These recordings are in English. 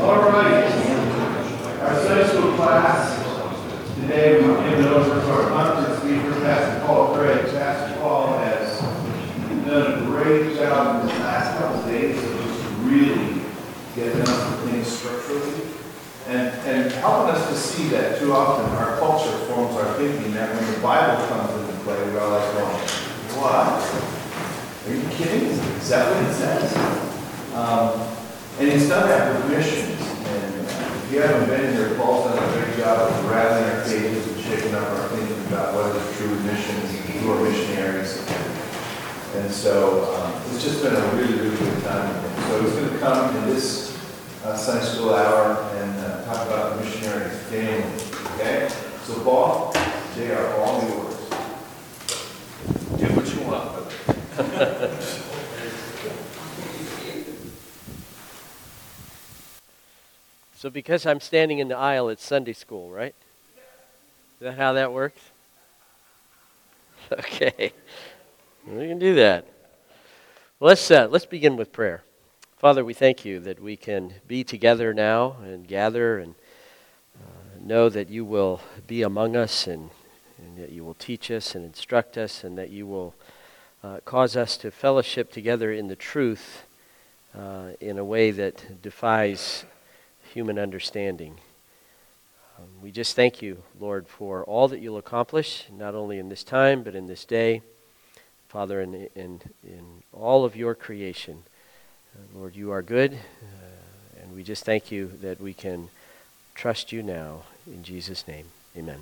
All right. Our Sunday school class today, we've given over to our conference speaker, Pastor Paul Craig. Pastor Paul has done a great job in the last couple of days of just really getting us things structurally and helping us to see that too often our culture forms our thinking that when the Bible comes into play, we're all like, going, what? Are you kidding? Is that what it says? And he's done that with missions. And if you haven't been here, Paul's done a great job of rattling our cages and shaking up our thinking about what is true missions and who are missionaries. And so it's just been a really, really good time with him. So he's going to come in this Sunday school hour and talk about the missionary family. Okay? So Paul, they are all yours. Do what you want, brother. So because I'm standing in the aisle, it's Sunday school, right? Is that how that works? Okay. We can do that. Well, let's begin with prayer. Father, we thank you that we can be together now and gather and know that you will be among us and that you will teach us and instruct us and that you will cause us to fellowship together in the truth in a way that defies human understanding. We just thank you, Lord, for all that you'll accomplish, not only in this time, but in this day. Father, in all of your creation. Lord, you are good, and we just thank you that we can trust you now. In Jesus' name, amen.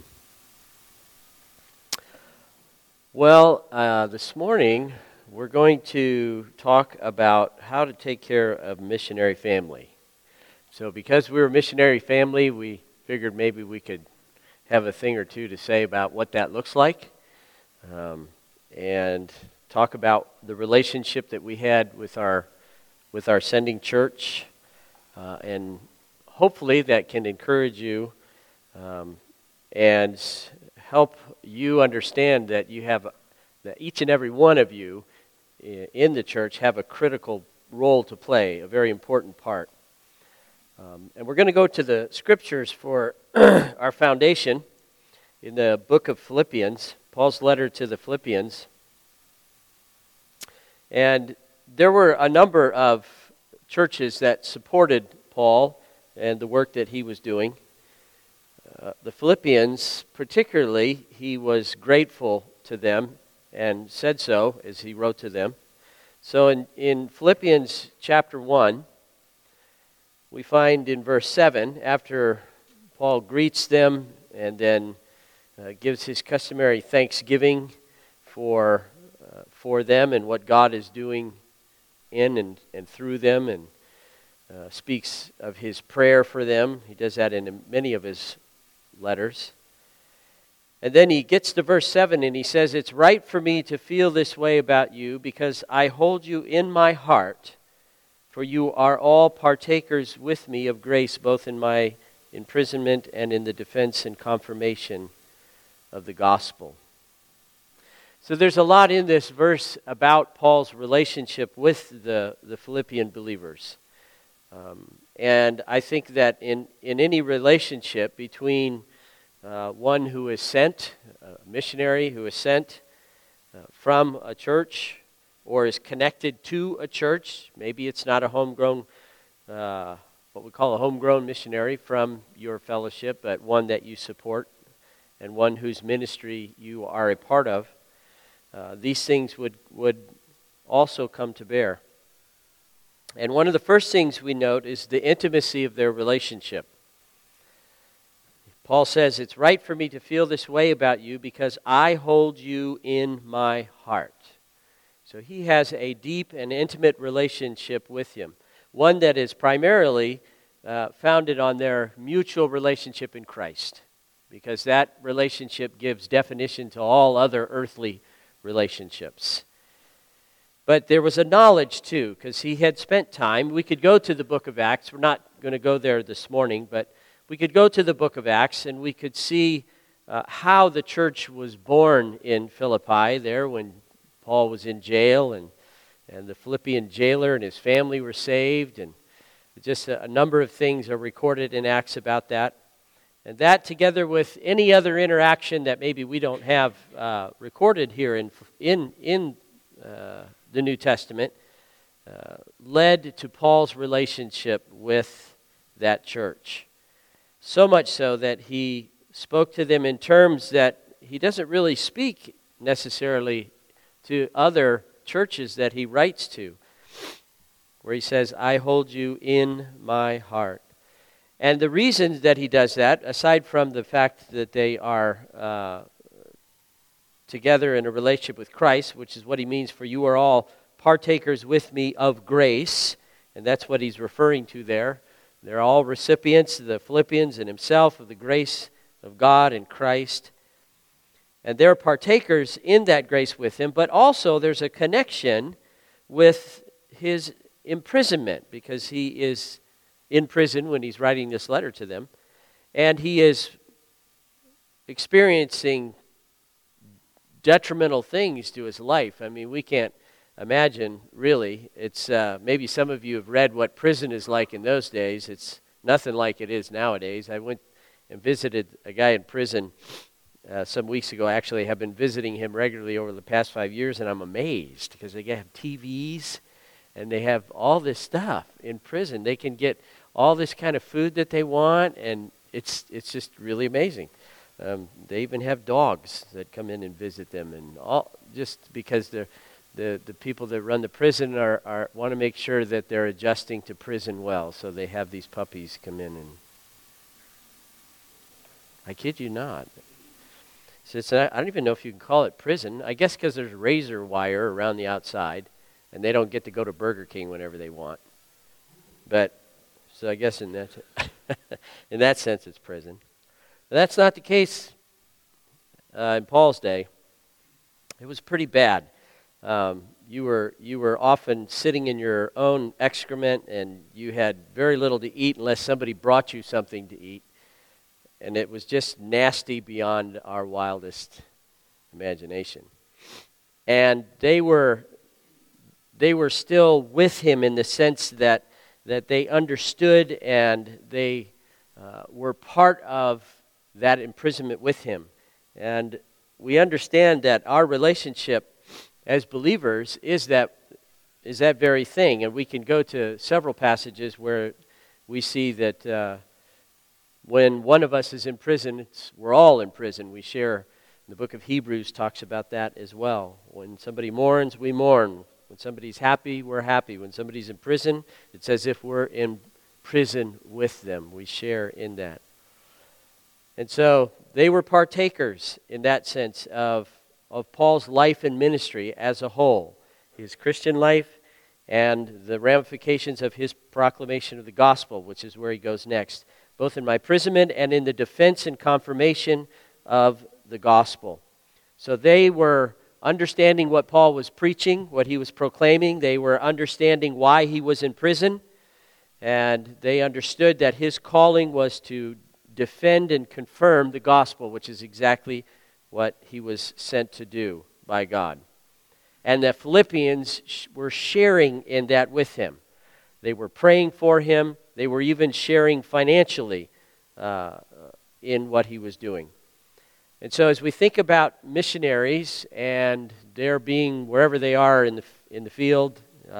Well, this morning, we're going to talk about how to take care of missionary family. So because we're a missionary family, we figured maybe we could have a thing or two to say about what that looks like and talk about the relationship that we had with our sending church. And hopefully that can encourage you and help you understand that that each and every one of you in the church have a critical role to play, a very important part. And we're going to go to the scriptures for our foundation in the book of Philippians, Paul's letter to the Philippians. And there were a number of churches that supported Paul and the work that he was doing. The Philippians, particularly, he was grateful to them and said so as he wrote to them. So in Philippians chapter 1, we find in verse 7, after Paul greets them and then gives his customary thanksgiving for them and what God is doing in and through them, and speaks of his prayer for them. He does that in many of his letters. And then he gets to verse 7 and he says, "It's right for me to feel this way about you because I hold you in my heart. For you are all partakers with me of grace, both in my imprisonment and in the defense and confirmation of the gospel." So there's a lot in this verse about Paul's relationship with the Philippian believers. And I think that in any relationship between one who is sent, a missionary who is sent from a church, or is connected to a church, maybe it's not a homegrown, what we call a homegrown missionary from your fellowship, but one that you support and one whose ministry you are a part of, these things would also come to bear. And one of the first things we note is the intimacy of their relationship. Paul says, "It's right for me to feel this way about you because I hold you in my heart." So he has a deep and intimate relationship with him, one that is primarily founded on their mutual relationship in Christ, because that relationship gives definition to all other earthly relationships. But there was a knowledge too, because he had spent time. We could go to the book of Acts. We're not going to go there this morning, but we could go to the book of Acts and we could see how the church was born in Philippi there when Paul was in jail, and the Philippian jailer and his family were saved, and Just a number of things are recorded in Acts about that. And that, together with any other interaction that maybe we don't have recorded here in the New Testament, led to Paul's relationship with that church. So much so that he spoke to them in terms that he doesn't really speak necessarily to other churches that he writes to, where he says, I hold you in my heart. And the reason that he does that, aside from the fact that they are together in a relationship with Christ, which is what he means, for you are all partakers with me of grace, and that's what he's referring to there. They're all recipients, the Philippians and himself, of the grace of God in Christ. And they're partakers in that grace with him, but also there's a connection with his imprisonment, because he is in prison when he's writing this letter to them, and he is experiencing detrimental things to his life. I mean, we can't imagine, really. It's maybe some of you have read what prison is like in those days. It's nothing like it is nowadays. I went and visited a guy in prison some weeks ago. Actually, I have been visiting him regularly over the past 5 years, and I'm amazed because they have TVs and they have all this stuff in prison. They can get all this kind of food that they want, and it's just really amazing. They even have dogs that come in and visit them, and all just because the people that run the prison are want to make sure that they're adjusting to prison well, so they have these puppies come in, and I kid you not. So I don't even know if you can call it prison. I guess because there's razor wire around the outside, and they don't get to go to Burger King whenever they want. But so I guess in that sense, it's prison. But that's not the case in Paul's day. It was pretty bad. You were often sitting in your own excrement, and you had very little to eat unless somebody brought you something to eat. And it was just nasty beyond our wildest imagination. And they were still with him in the sense that they understood, and they were part of that imprisonment with him. And we understand that our relationship as believers is that very thing. And we can go to several passages where we see that when one of us is in prison, we're all in prison. We share, the book of Hebrews talks about that as well. When somebody mourns, we mourn. When somebody's happy, we're happy. When somebody's in prison, it's as if we're in prison with them. We share in that. And so they were partakers in that sense of Paul's life and ministry as a whole, his Christian life and the ramifications of his proclamation of the gospel, which is where he goes next, both in my imprisonment and in the defense and confirmation of the gospel. So they were understanding what Paul was preaching, what he was proclaiming. They were understanding why he was in prison, and they understood that his calling was to defend and confirm the gospel, which is exactly what he was sent to do by God. And the Philippians were sharing in that with him. They were praying for him. They were even sharing financially in what he was doing. And so as we think about missionaries and their being wherever they are in the field,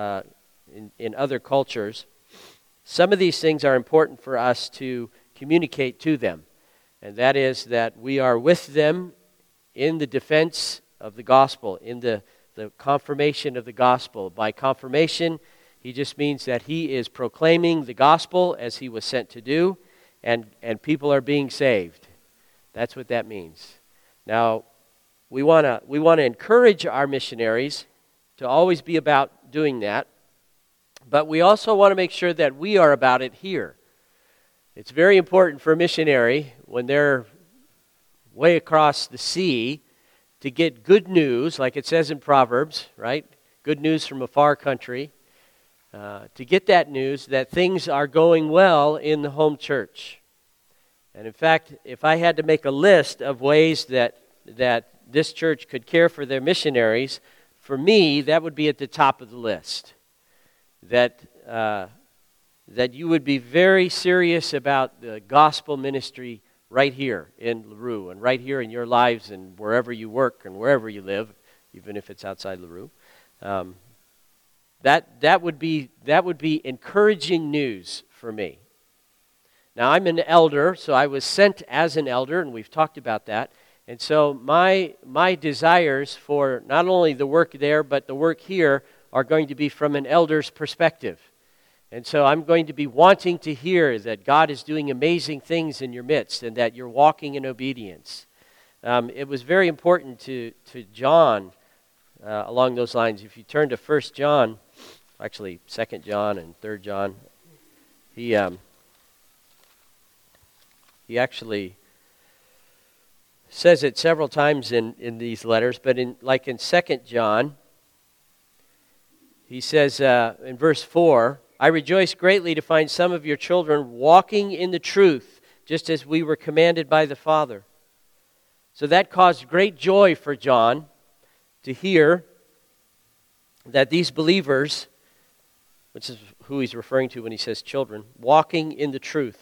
in other cultures, some of these things are important for us to communicate to them. And that is that we are with them in the defense of the gospel, in the confirmation of the gospel. By confirmation, he just means that he is proclaiming the gospel as he was sent to do, and people are being saved. That's what that means. Now, we want to encourage our missionaries to always be about doing that, but we also want to make sure that we are about it here. It's very important for a missionary when they're way across the sea to get good news, like it says in Proverbs, right? Good news from a far country. To get that news that things are going well in the home church. And in fact, if I had to make a list of ways that this church could care for their missionaries, for me, that would be at the top of the list. That that you would be very serious about the gospel ministry right here in LaRue and right here in your lives and wherever you work and wherever you live, even if it's outside LaRue. That would be encouraging news for me. Now, I'm an elder, so I was sent as an elder, and we've talked about that. And so my desires for not only the work there, but the work here are going to be from an elder's perspective. And so I'm going to be wanting to hear that God is doing amazing things in your midst and that you're walking in obedience. It was very important to John along those lines. If you turn to 1 John, actually 2 John and 3 John, he actually says it several times in these letters, but in 2 John, he says in verse 4, I rejoice greatly to find some of your children walking in the truth, just as we were commanded by the Father. So that caused great joy for John to hear that these believers, which is who he's referring to when he says children, walking in the truth.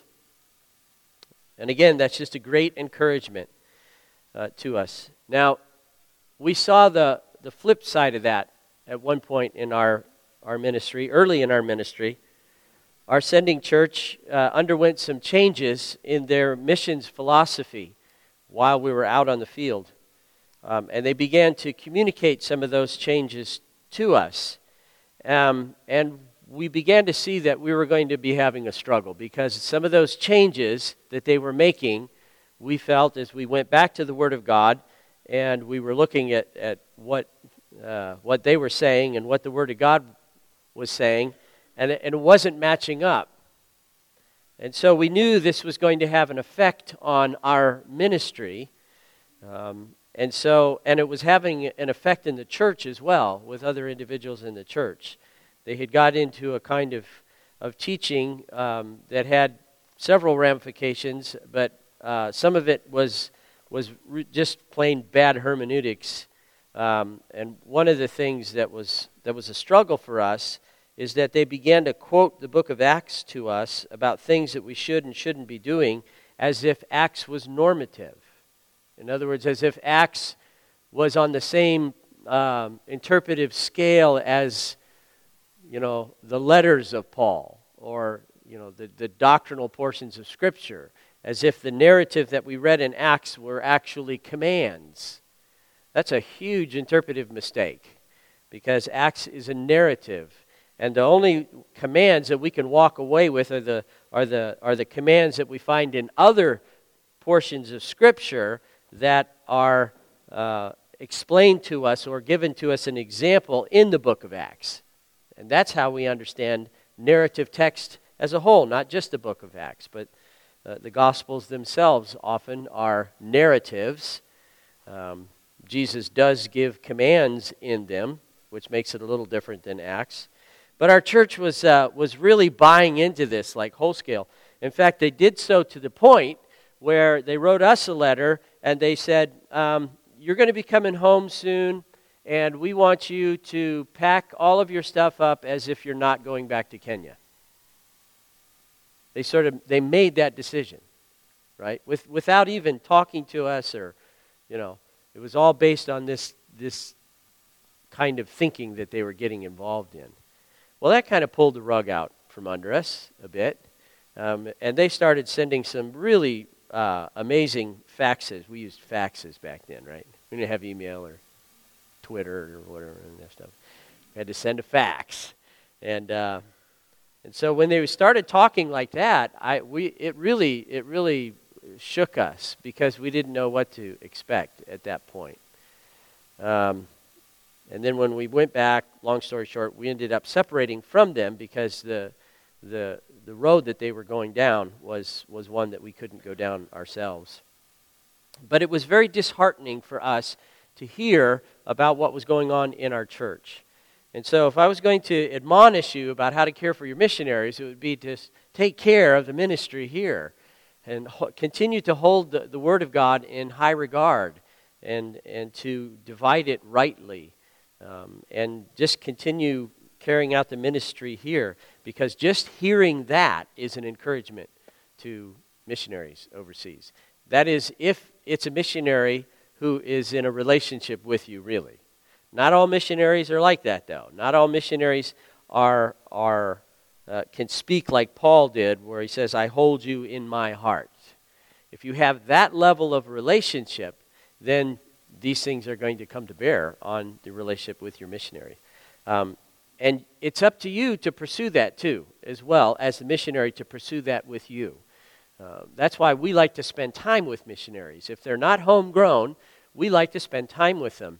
And again, that's just a great encouragement to us. Now, we saw the flip side of that at one point in our ministry, early in our ministry. Our sending church underwent some changes in their missions philosophy while we were out on the field. And they began to communicate some of those changes to us. And we began to see that we were going to be having a struggle because some of those changes that they were making, we felt as we went back to the Word of God and we were looking at what they were saying and what the Word of God was saying, and it wasn't matching up. And so we knew this was going to have an effect on our ministry, and it was having an effect in the church as well with other individuals in the church. They had got into a kind of teaching that had several ramifications, but some of it was just plain bad hermeneutics. And one of the things that was a struggle for us is that they began to quote the book of Acts to us about things that we should and shouldn't be doing as if Acts was normative. In other words, as if Acts was on the same interpretive scale as, the letters of Paul or, the doctrinal portions of Scripture, as if the narrative that we read in Acts were actually commands. That's a huge interpretive mistake because Acts is a narrative. And the only commands that we can walk away with are the commands that we find in other portions of Scripture that are explained to us or given to us an example in the book of Acts. And that's how we understand narrative text as a whole, not just the book of Acts, but the Gospels themselves often are narratives. Jesus does give commands in them, which makes it a little different than Acts. But our church was really buying into this like whole scale. In fact, they did so to the point where they wrote us a letter and they said, you're going to be coming home soon, and we want you to pack all of your stuff up as if you're not going back to Kenya. They made that decision, right? Without even talking to us or, it was all based on this kind of thinking that they were getting involved in. Well, that kind of pulled the rug out from under us a bit. And they started sending some really amazing faxes. We used faxes back then, right? We didn't have email or Twitter or whatever and that stuff. We had to send a fax. And so when they started talking like that, it really shook us because we didn't know what to expect at that point. And then when we went back, long story short, we ended up separating from them because the road that they were going down was one that we couldn't go down ourselves. But it was very disheartening for us to hear about what was going on in our church. And so if I was going to admonish you about how to care for your missionaries, it would be to take care of the ministry here and continue to hold the Word of God in high regard and to divide it rightly. And just continue carrying out the ministry here, because just hearing that is an encouragement to missionaries overseas. That is, if it's a missionary who is in a relationship with you, really. Not all missionaries are like that, though. Not all missionaries can speak like Paul did, where he says, I hold you in my heart. If you have that level of relationship, then these things are going to come to bear on the relationship with your missionary. And it's up to you to pursue that too, as well as the missionary to pursue that with you. That's why we like to spend time with missionaries. If they're not homegrown, we like to spend time with them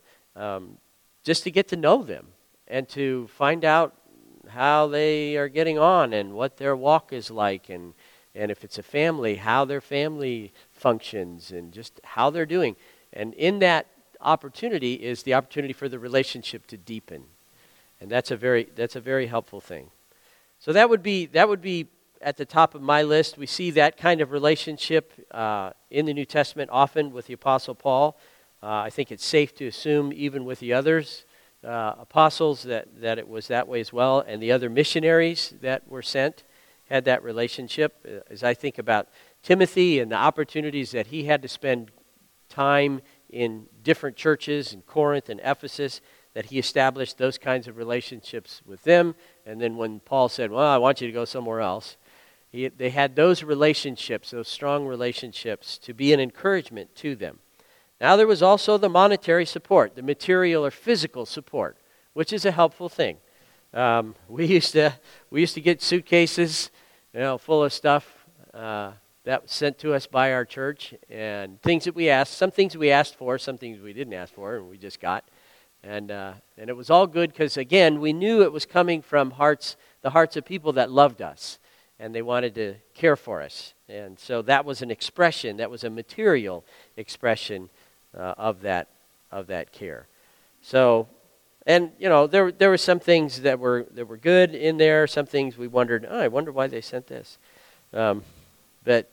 just to get to know them and to find out how they are getting on and what their walk is like, and if it's a family, how their family functions and just how they're doing. And in that opportunity is the opportunity for the relationship to deepen. And that's a very helpful thing. So that would be at the top of my list. We see that kind of relationship in the New Testament often with the Apostle Paul. I think it's safe to assume even with the others apostles that it was that way as well, and the other missionaries that were sent had that relationship. As I think about Timothy and the opportunities that he had to spend time in different churches in Corinth and Ephesus, that he established those kinds of relationships with them. And then when Paul said, well, I want you to go somewhere else, they had those relationships, those strong relationships, to be an encouragement to them. Now there was also the monetary support, the material or physical support, which is a helpful thing. We used to get suitcases, full of stuff that was sent to us by our church, and things that we asked. Some things we asked for, some things we didn't ask for, and we just got. And it was all good because, again, we knew it was coming from the hearts of people that loved us, and they wanted to care for us. And so that was an expression, that was a material expression of that care. So, and there were some things that were good in there. Some things we wondered, I wonder why they sent this. But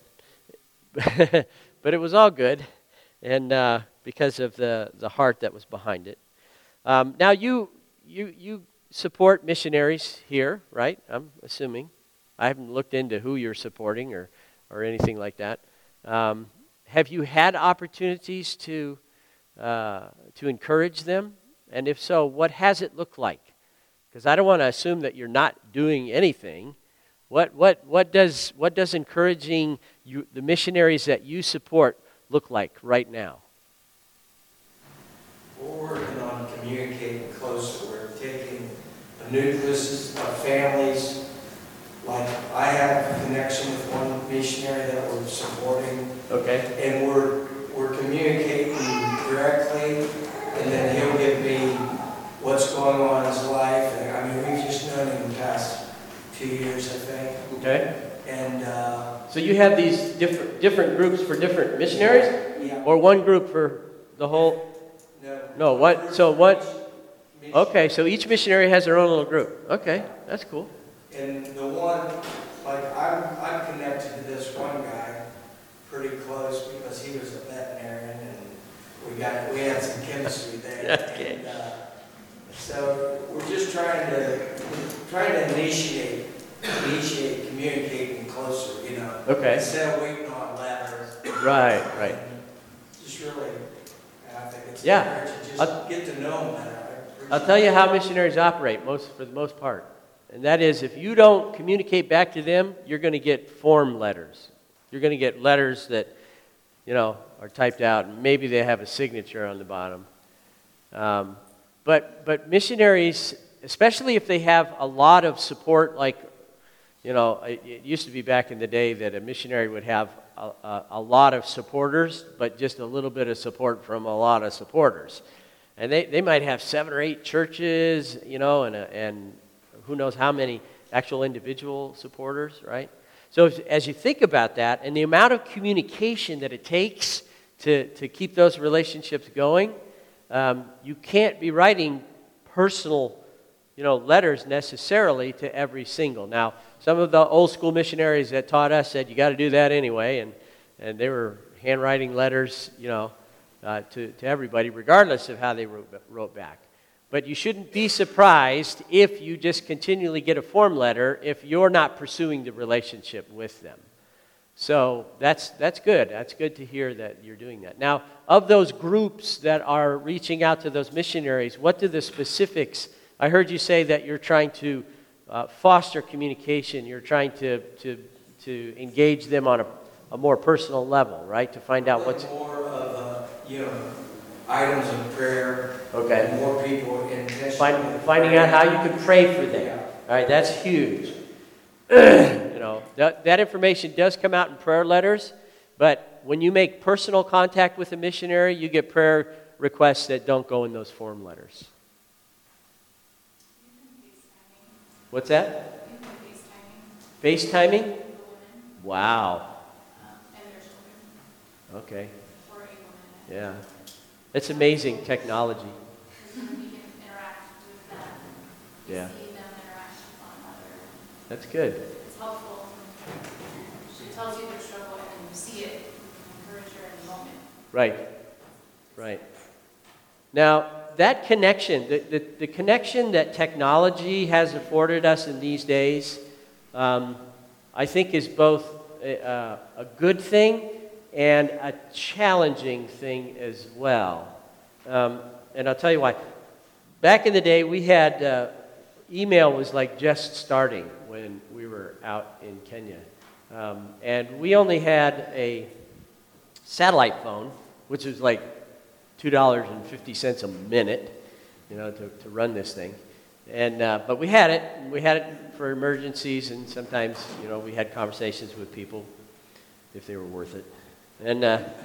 it was all good, and because of the heart that was behind it. Now you support missionaries here, right? I'm assuming. I haven't looked into who you're supporting or anything like that. Have you had opportunities to encourage them? And if so, what has it looked like? Because I don't want to assume that you're not doing anything. What does encouraging the missionaries that you support look like right now? We're working on communicating closer. We're taking a nucleus of families. Like I have a connection with one missionary that we're supporting. Okay. And we're communicating directly, and then he'll give me what's going on in his life. And I mean, we've just known him the past 2 years, I think. Okay. And so you have these different groups for different missionaries? Yeah. Or one group for the whole? No, what? So what? Okay, so each missionary has their own little group. Okay, that's cool. And the one, like I'm connected to this one guy pretty close because he was a veterinarian, and we had some chemistry there. Okay. And, so we're just trying to initiate communicating closer, Okay. Instead of waiting on letters. Right. Just really, I think it's yeah. Just get to know them better. I'll tell you how missionaries operate for the most part. And that is, if you don't communicate back to them, you're going to get form letters. You're going to get letters that, are typed out, and maybe they have a signature on the bottom. But missionaries, especially if they have a lot of support, like, it used to be back in the day that a missionary would have a lot of supporters, but just a little bit of support from a lot of supporters. And they might have 7 or 8 churches, and who knows how many actual individual supporters, right? So as you think about that, and the amount of communication that it takes to keep those relationships going, you can't be writing personal, letters necessarily to every single. Now, some of the old school missionaries that taught us said you got to do that anyway, and they were handwriting letters, to everybody, regardless of how they wrote back. But you shouldn't be surprised if you just continually get a form letter if you're not pursuing the relationship with them. So that's good. That's good to hear that you're doing that. Now, of those groups that are reaching out to those missionaries, what do the specifics? I heard you say that you're trying to foster communication. You're trying to engage them on a more personal level, right? To find out what's more of items of prayer. Okay. More people intentionally finding out how you can pray for them. Yeah. All right, that's huge. That information does come out in prayer letters, but when you make personal contact with a missionary, you get prayer requests that don't go in those form letters. What's that? FaceTiming? Wow. Okay. Yeah. It's amazing technology. Yeah. That's good. It's helpful. She tells you their struggle and you see it and encourage her in the moment. Right. Now, that connection, the connection that technology has afforded us in these days, I think is both a good thing and a challenging thing as well. And I'll tell you why. Back in the day, we had email was like just starting when we were out in Kenya. And we only had a satellite phone, which was like $2.50 a minute, to run this thing. And but we had it. We had it for emergencies, and sometimes, we had conversations with people if they were worth it. And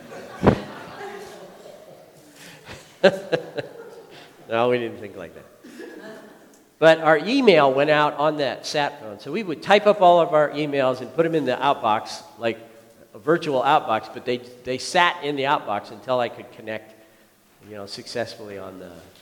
no, we didn't think like that. But our email went out on that sat phone. So we would type up all of our emails and put them in the outbox, like a virtual outbox, but they sat in the outbox until I could connect, successfully on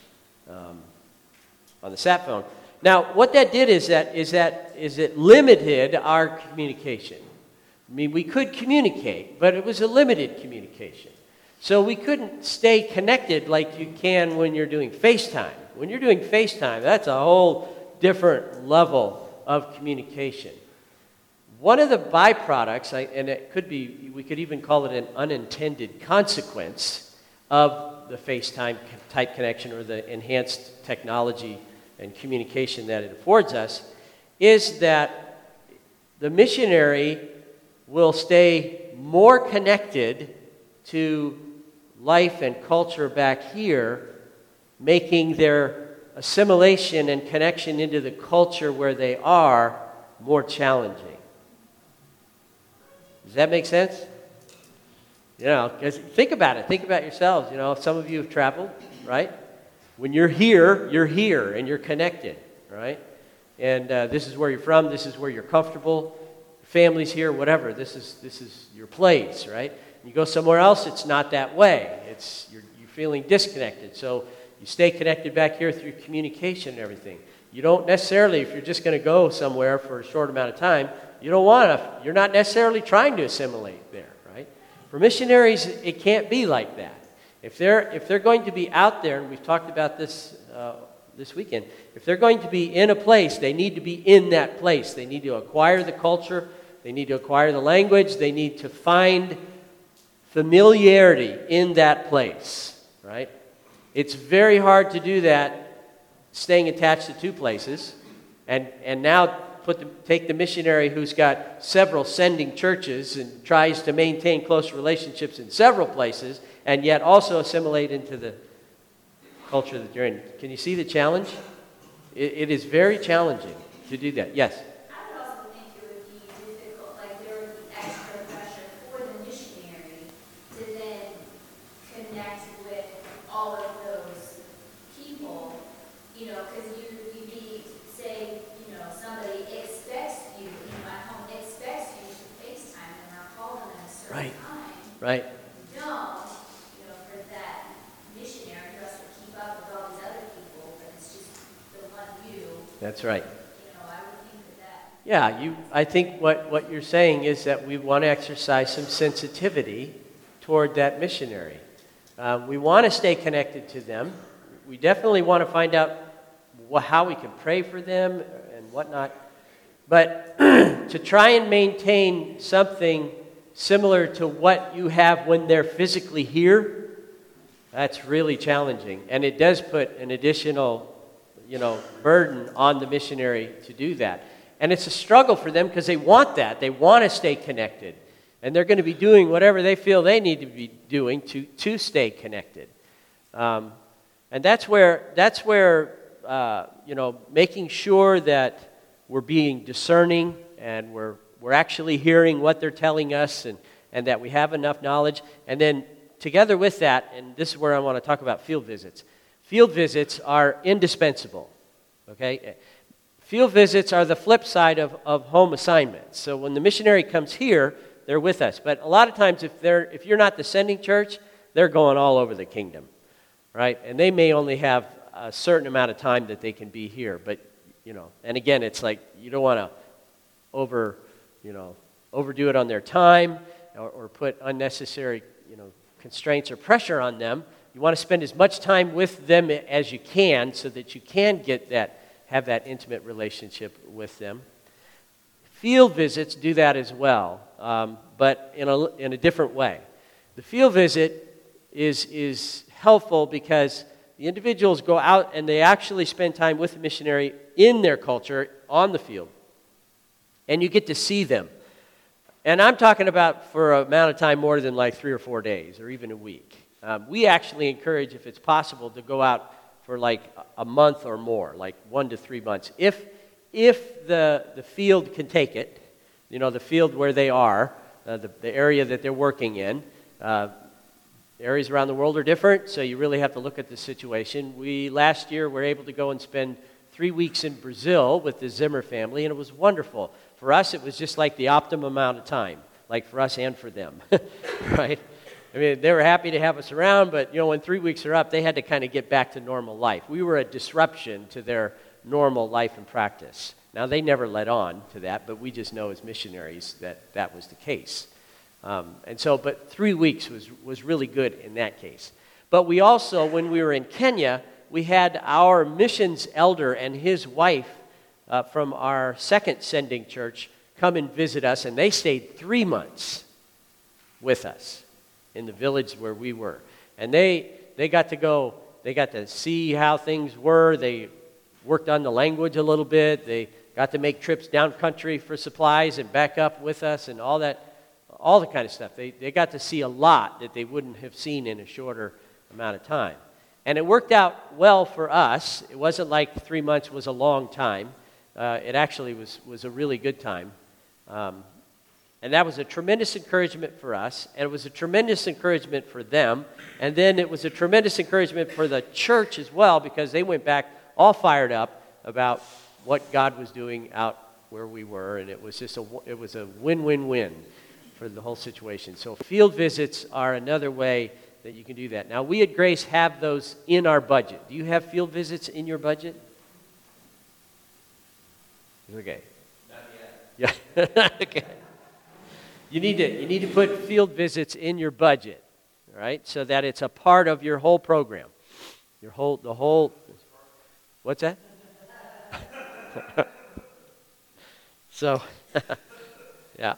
the sat phone. Now, what that did is it limited our communication. I mean, we could communicate, but it was a limited communication. So we couldn't stay connected like you can when you're doing FaceTime. When you're doing FaceTime, that's a whole different level of communication. One of the byproducts, and it could be, we could even call it an unintended consequence of the FaceTime type connection or the enhanced technology and communication that it affords us, is that the missionary will stay more connected to life and culture back here, making their assimilation and connection into the culture where they are more challenging. Does that make sense? 'Cause think about it. Think about yourselves. Some of you have traveled, right? When you're here, and you're connected, right? And this is where you're from. This is where you're comfortable. Family's here, whatever. This is your place, right? You go somewhere else, it's not that way. You're feeling disconnected. So you stay connected back here through communication and everything. You don't necessarily, if you're just going to go somewhere for a short amount of time, you're not necessarily trying to assimilate there, right? For missionaries, it can't be like that. If they're going to be out there, and we've talked about this this weekend, if they're going to be in a place, they need to be in that place. They need to acquire the culture. They need to acquire the language. They need to find familiarity in that place, right? It's very hard to do that staying attached to two places, and now take the missionary who's got several sending churches and tries to maintain close relationships in several places, and yet also assimilate into the culture that you're in. Can you see the challenge? It is very challenging to do that. Yes? I would also think it would be difficult, like there would be extra pressure for the missionary to then connect with all of those people, because you'd be, say, somebody expects you, at home expects you to FaceTime them or call them at a certain time. Right. You don't, for that missionary who has to keep up with all these other people, but it's just the one you. That's right. I would think that. Yeah, I think what you're saying is that we want to exercise some sensitivity toward that missionary. We want to stay connected to them. we definitely want to find out how we can pray for them and whatnot. But to try and maintain something similar to what you have when they're physically here, that's really challenging. And it does put an additional, burden on the missionary to do that. And it's a struggle for them because they want that. They want to stay connected. And they're going to be doing whatever they feel they need to be doing to stay connected. And that's where making sure that we're being discerning and we're actually hearing what they're telling us and that we have enough knowledge. And then together with that, and this is where I want to talk about field visits. Field visits are indispensable, okay? Field visits are the flip side of home assignments. So when the missionary comes here, they're with us. But a lot of times if you're not the sending church, they're going all over the kingdom, right? And they may only have a certain amount of time that they can be here. But, and again, it's like you don't want to overdo it on their time or put unnecessary, constraints or pressure on them. You want to spend as much time with them as you can so that you can have that intimate relationship with them. Field visits do that as well, but in a different way. The field visit is helpful because the individuals go out and they actually spend time with the missionary in their culture on the field. And you get to see them. And I'm talking about for an amount of time more than like 3 or 4 days or even a week. We actually encourage, if it's possible, to go out for like a month or more, like 1 to 3 months. If the field can take it, the field where they are, the area that they're working in, areas around the world are different, so you really have to look at the situation. We, last year, were able to go and spend 3 weeks in Brazil with the Zimmer family, and it was wonderful. For us, it was just like the optimum amount of time, like for us and for them, right? I mean, they were happy to have us around, but, when 3 weeks are up, they had to kind of get back to normal life. We were a disruption to their normal life and practice. Now, they never led on to that, but we just know as missionaries that was the case. But 3 weeks was really good in that case. But we also, when we were in Kenya, we had our missions elder and his wife from our second sending church come and visit us, and they stayed 3 months with us in the village where we were. And they got to see how things were. They worked on the language a little bit. They got to make trips down country for supplies and back up with us and all the kind of stuff. They got to see a lot that they wouldn't have seen in a shorter amount of time. And it worked out well for us. It wasn't like 3 months was a long time. It actually was a really good time. And that was a tremendous encouragement for us, and it was a tremendous encouragement for them. And then it was a tremendous encouragement for the church as well, because they went back all fired up about what God was doing out where we were, and it was a win-win-win for the whole situation. So field visits are another way that you can do that. Now, we at Grace have those in our budget. Do you have field visits in your budget? Okay. Not yet. Yeah. Okay. You need to put field visits in your budget, all right? So that it's a part of your whole program. What's that? So, yeah.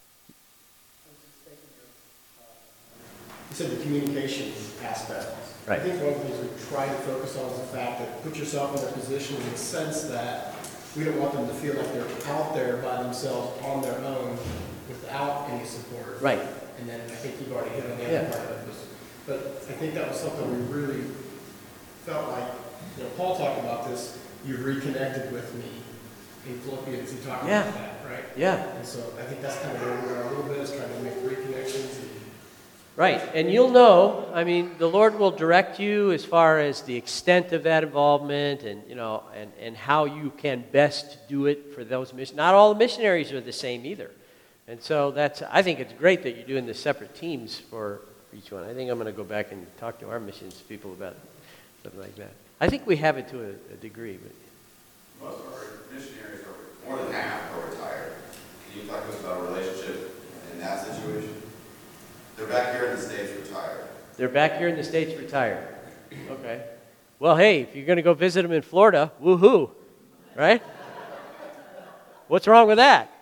You said the communication aspect. Right. I think one of the things we try to focus on is the fact that put yourself in a position in the sense that we don't want them to feel like they're out there by themselves on their own without any support. Right. And then I think you've already hit on the other part of this. But I think that was something we really felt like, Paul talked about this, you've reconnected with me. In Philippians, he talked about that, right? Yeah. And so I think that's kind of where we are a little bit, is trying to make reconnections. Right, and you'll know, the Lord will direct you as far as the extent of that involvement and how you can best do it for those missionaries. Not all the missionaries are the same either. And so I think it's great that you're doing the separate teams for each one. I think I'm going to go back and talk to our missions people about something like that. I think we have it to a degree. But most of our missionaries more than half are retired. Can you talk to us about a relationship in that situation? They're back here in the States retired. They're back here in the States retired. Okay. Well, hey, if you're going to go visit them in Florida, woohoo, right? What's wrong with that?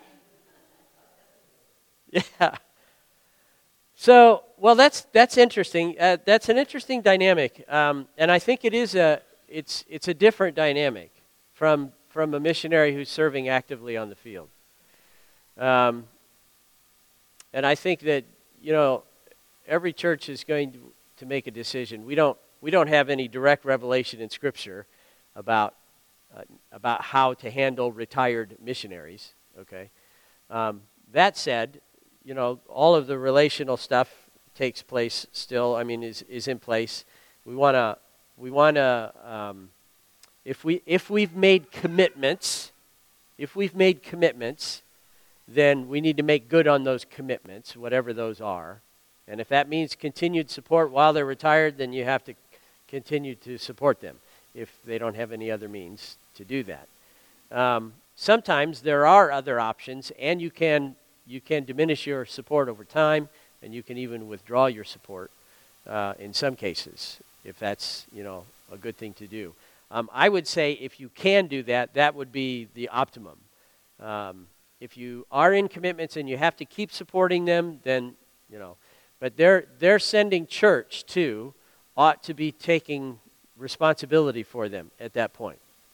Yeah. So, well, that's interesting. That's an interesting dynamic, and I think it's a different dynamic from a missionary who's serving actively on the field. And I think that every church is going to make a decision. We don't have any direct revelation in Scripture about how to handle retired missionaries. Okay, that said, all of the relational stuff takes place still. I mean, is in place. We want to. If we've made commitments, then we need to make good on those commitments, whatever those are. And if that means continued support while they're retired, then you have to continue to support them if they don't have any other means to do that. Sometimes there are other options, and you can diminish your support over time, and you can even withdraw your support in some cases, if that's a good thing to do. I would say if you can do that, that would be the optimum. If you are in commitments and you have to keep supporting them, then but they're sending church too, ought to be taking responsibility for them at that point.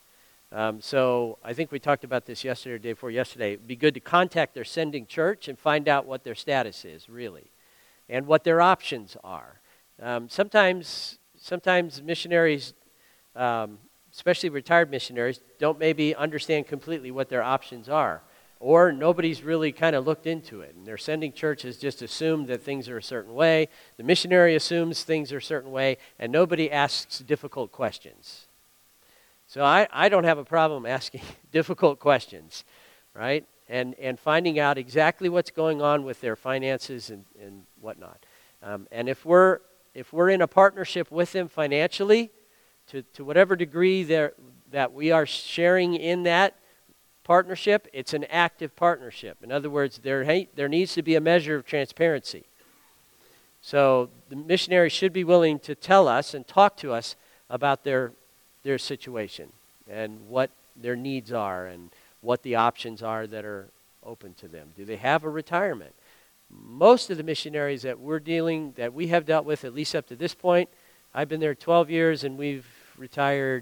So I think we talked about this yesterday or day before yesterday. It'd be good to contact their sending church and find out what their status is, really, and what their options are. Sometimes missionaries, especially retired missionaries, don't maybe understand completely what their options are, or nobody's really kind of looked into it, and their sending church has just assumed that things are a certain way. The missionary assumes things are a certain way, and nobody asks difficult questions. So I don't have a problem asking difficult questions, right? And finding out exactly what's going on with their finances and whatnot. And if we're in a partnership with them financially, to whatever degree that we are sharing in that partnership, it's an active partnership. In other words, there needs to be a measure of transparency. So the missionary should be willing to tell us and talk to us about their situation and what their needs are and what the options are that are open to them. Do they have a retirement? Most of the missionaries that we have dealt with, at least up to this point, I've been there 12 years and we've retired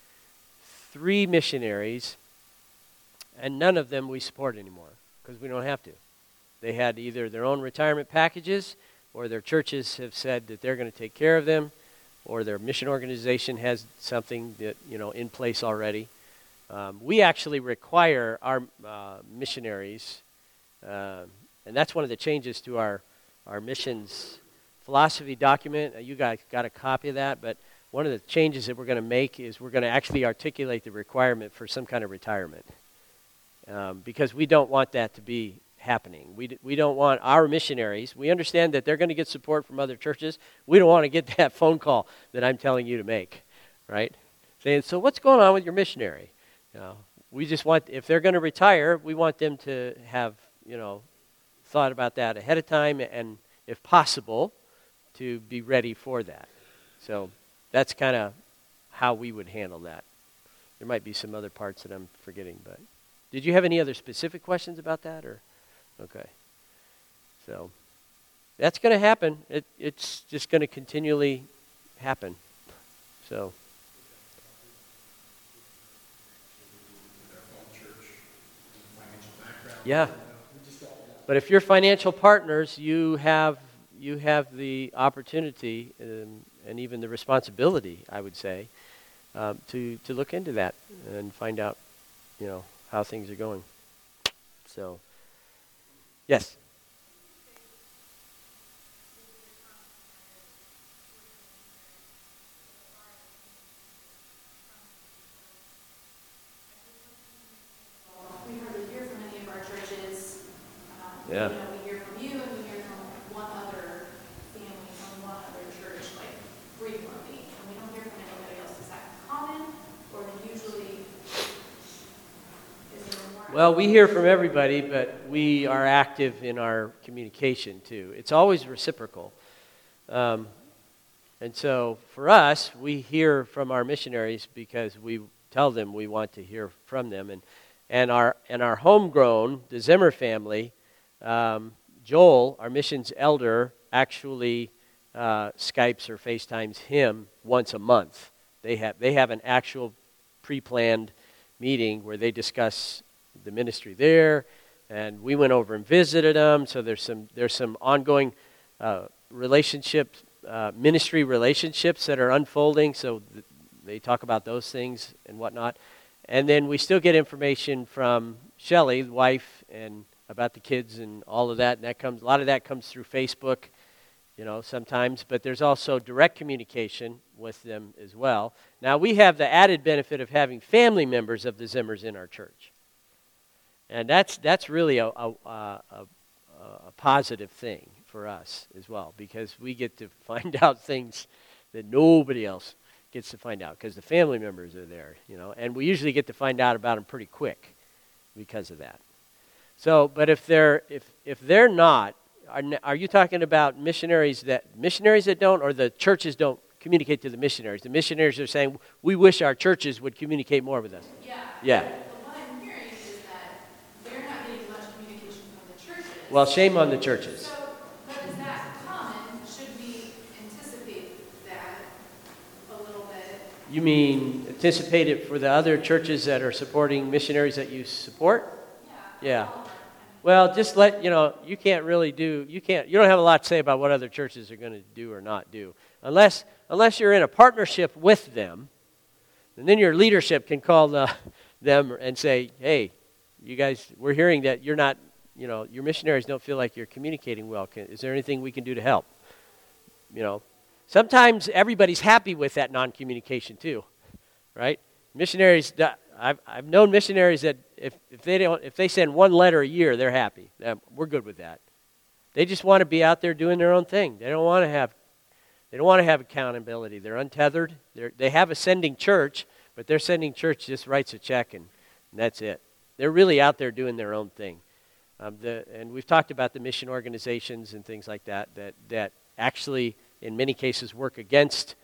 3 missionaries, and none of them we support anymore because we don't have to. They had either their own retirement packages or their churches have said that they're going to take care of them, or their mission organization has something that in place already. We actually require our missionaries, and that's one of the changes to our missions philosophy document. You guys got a copy of that, but one of the changes that we're going to make is we're going to actually articulate the requirement for some kind of retirement, because we don't want that to be happening. We don't want our missionaries. We understand that they're going to get support from other churches. We don't want to get that phone call that I'm telling you to make, right? Saying, so what's going on with your missionary? We just want, if they're going to retire, we want them to have, thought about that ahead of time and, if possible, to be ready for that. So that's kind of how we would handle that. There might be some other parts that I'm forgetting, but did you have any other specific questions about that, or? Okay. So that's going to happen. It's just going to continually happen. So. Yeah. But if you're financial partners, you have the opportunity and even the responsibility, I would say, to look into that and find out, how things are going. So. Yes. We hardly hear from any of our churches. Yeah. We hear from you and we hear from one other family from one other church, frequently. And we don't hear from anybody else. Is that common? Or usually is there more? Well, we hear from everybody, but we are active in our communication too. It's always reciprocal. And so for us, we hear from our missionaries because we tell them we want to hear from them. And our homegrown, the Zimmer family, Joel, our missions elder, actually Skypes or FaceTimes him once a month. They have an actual pre-planned meeting where they discuss the ministry there, and we went over and visited them. So there's some ongoing relationships, ministry relationships that are unfolding. So they talk about those things and whatnot, and then we still get information from Shelley, the wife, and about the kids and all of that. And a lot of that comes through Facebook, sometimes. But there's also direct communication with them as well. Now we have the added benefit of having family members of the Zimmers in our church. And that's really a positive thing for us as well, because we get to find out things that nobody else gets to find out, because the family members are there, and we usually get to find out about them pretty quick because of that. So, but if they're not, are you talking about missionaries that don't, or the churches don't communicate to the missionaries? The missionaries are saying, we wish our churches would communicate more with us. Yeah. But what I'm hearing is that they're not getting much communication from the churches. Well, shame on the churches. So, but is that common? Should we anticipate that a little bit? You mean anticipate it for the other churches that are supporting missionaries that you support? Yeah. Well, just you can't really you don't have a lot to say about what other churches are going to do or not do. Unless you're in a partnership with them, and then your leadership can call them and say, hey, you guys, we're hearing that you're not, your missionaries don't feel like you're communicating well. Is there anything we can do to help? Sometimes everybody's happy with that non-communication too, right? Missionaries, I've known missionaries that if they send one letter a year, they're happy. We're good with that. They just want to be out there doing their own thing. They don't want to have accountability. They're untethered. They have a sending church, but their sending church just writes a check and that's it. They're really out there doing their own thing. And we've talked about the mission organizations and things like that actually, in many cases, work against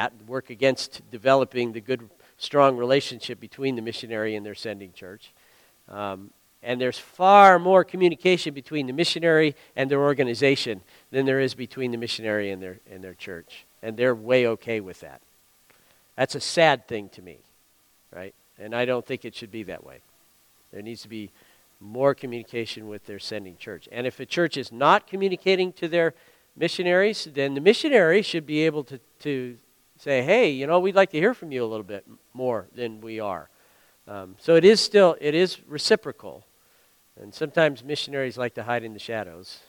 developing the good, strong relationship between the missionary and their sending church. And there's far more communication between the missionary and their organization than there is between the missionary and their church. And they're way okay with that. That's a sad thing to me, right? And I don't think it should be that way. There needs to be more communication with their sending church. And if a church is not communicating to their missionaries, then the missionary should be able to say, hey, we'd like to hear from you a little bit more than we are. So it is reciprocal. And sometimes missionaries like to hide in the shadows.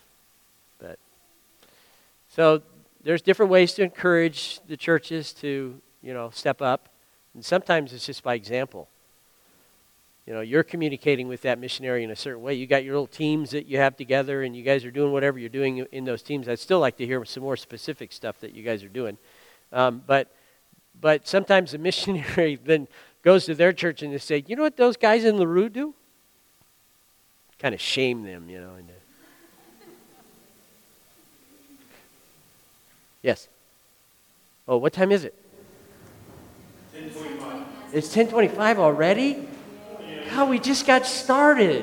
So there's different ways to encourage the churches to, step up. And sometimes it's just by example. You're communicating with that missionary in a certain way. You got your little teams that you have together, and you guys are doing whatever you're doing in those teams. I'd still like to hear some more specific stuff that you guys are doing. But sometimes the missionary then goes to their church and they say, you know what those guys in LaRue do? Kind of shame them, Yes. Oh, what time is it? 10:25. It's 10:25 already? God, we just got started.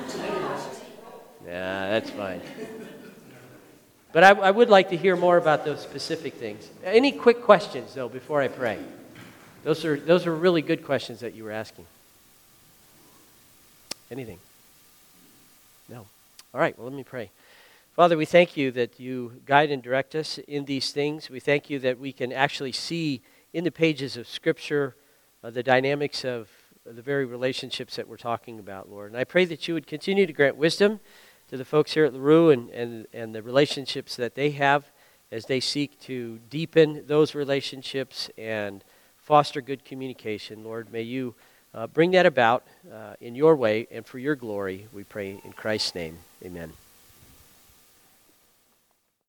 Yeah, that's fine. But I would like to hear more about those specific things. Any quick questions, though, before I pray? Those are really good questions that you were asking. Anything? No. All right, well, let me pray. Father, we thank you that you guide and direct us in these things. We thank you that we can actually see in the pages of Scripture the dynamics of the very relationships that we're talking about, Lord. And I pray that you would continue to grant wisdom to the folks here at LaRue and the relationships that they have as they seek to deepen those relationships and foster good communication. Lord, may you bring that about in your way and for your glory, we pray in Christ's name. Amen.